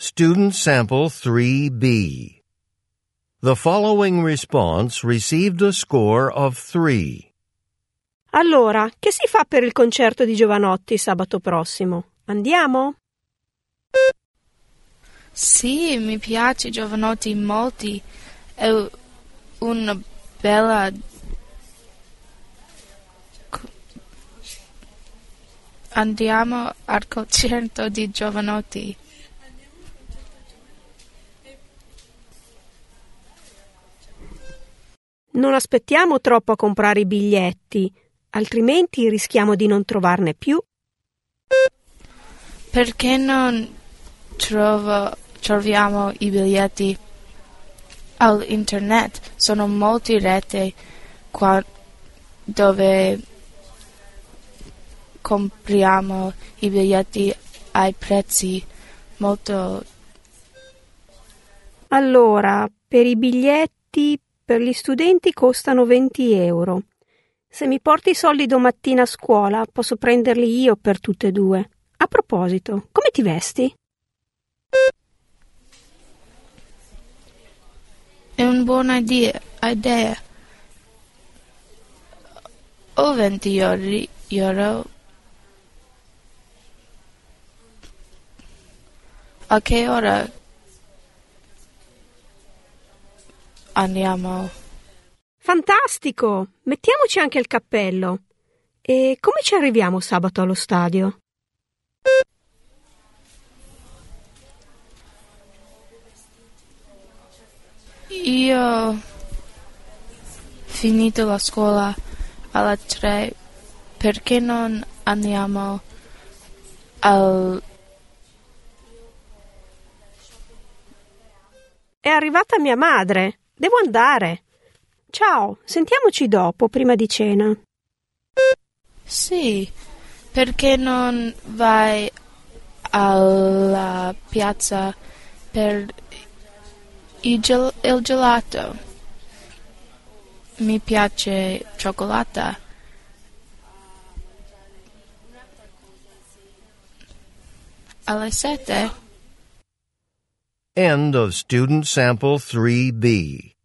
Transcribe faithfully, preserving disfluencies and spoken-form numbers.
Student Sample three B. The following response received a score of three. Allora, che si fa per il concerto di Jovanotti sabato prossimo? Andiamo? Sì, mi piace Jovanotti molto. È una bella... Andiamo al concerto di Jovanotti. Non aspettiamo troppo a comprare i biglietti, altrimenti rischiamo di non trovarne più. Perché non trovo, troviamo i biglietti all'internet? Sono molte reti qua dove compriamo i biglietti ai prezzi molto... Allora, per i biglietti per gli studenti costano venti euro. Se mi porti i soldi domattina a scuola, posso prenderli io per tutte e due. A proposito, come ti vesti? È una buona idea. idea. Ho venti euro. A che ora andiamo? Fantastico! Mettiamoci anche il cappello. E come ci arriviamo sabato allo stadio? Io finito la scuola alle tre, perché non andiamo al... È arrivata mia madre. Devo andare. Ciao, sentiamoci dopo, prima di cena. Sì, perché non vai alla piazza per il, gel- il gelato? Mi piace cioccolata. Alle sette? End of Student Sample three B.